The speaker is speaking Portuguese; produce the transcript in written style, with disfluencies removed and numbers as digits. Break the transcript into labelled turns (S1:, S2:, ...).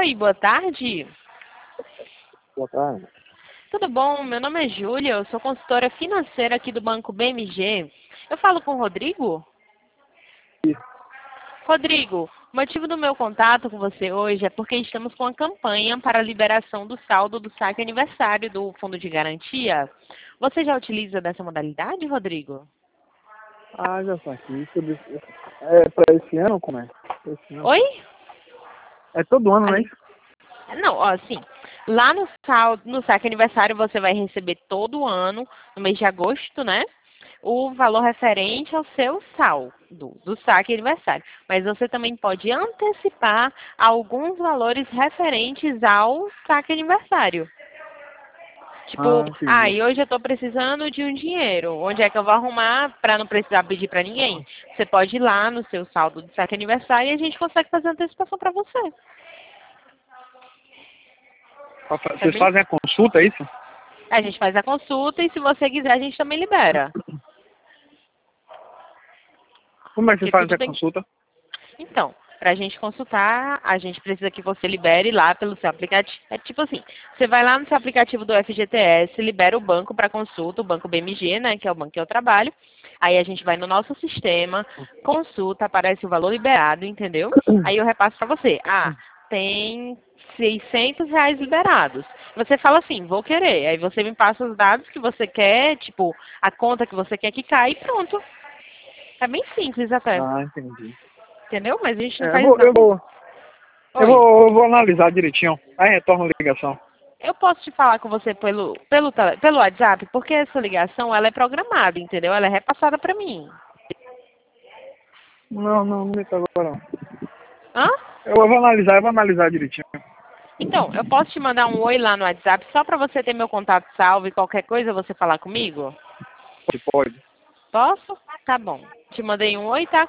S1: Oi, boa tarde.
S2: Boa tarde.
S1: Tudo bom? Meu nome é Júlia, eu sou consultora financeira aqui do Banco BMG. Eu falo com o Rodrigo?
S2: Isso.
S1: Rodrigo, o motivo do meu contato com você hoje é porque estamos com uma campanha para a liberação do saldo do saque aniversário do Fundo de Garantia. Você já utiliza dessa modalidade, Rodrigo?
S2: Ah, já saquei. É pra esse ano ou como é? Esse ano.
S1: Oi?
S2: É todo ano, né?
S1: Não, ó, assim, lá no saldo, no saque aniversário você vai receber todo ano, no mês de agosto, né? O valor referente ao seu saldo do saque aniversário. Mas você também pode antecipar alguns valores referentes ao saque aniversário. Tipo,
S2: Entendi.
S1: e hoje eu estou precisando de um dinheiro. Onde é que eu vou arrumar para não precisar pedir para ninguém? Você pode ir lá no seu saldo do saque aniversário e a gente consegue fazer antecipação para você. Tá
S2: Vocês
S1: bem?
S2: fazem a consulta, é isso?
S1: A gente faz a consulta e se você quiser a gente também libera.
S2: Como é que vocês
S1: Porque
S2: fazem
S1: tudo
S2: a
S1: tem.
S2: consulta?
S1: Então, para a gente consultar, a gente precisa que você libere lá pelo seu aplicativo. É tipo assim, você vai lá no seu aplicativo do FGTS, libera o banco para consulta, o banco BMG, né, que é o banco que eu trabalho. Aí a gente vai no nosso sistema, consulta, aparece o valor liberado, entendeu? Aí eu repasso para você. Tem R$ 600 liberados. Você fala assim, vou querer. Aí você me passa os dados que você quer, tipo, a conta que você quer que caia e pronto. É bem simples até.
S2: Entendi.
S1: Entendeu? Mas a gente não
S2: É, eu
S1: faz
S2: vou,
S1: nada.
S2: eu vou, eu
S1: Oi.
S2: vou, eu vou analisar direitinho. Aí retorno a ligação.
S1: Eu posso te falar com você pelo WhatsApp, porque essa ligação ela é programada, entendeu? Ela é repassada para mim.
S2: Não me tá agora não.
S1: Hã?
S2: Eu vou analisar direitinho.
S1: Então, eu posso te mandar um oi lá no WhatsApp só para você ter meu contato salvo e qualquer coisa você falar comigo?
S2: Pode.
S1: Posso? Tá bom. Te mandei um oi, tá?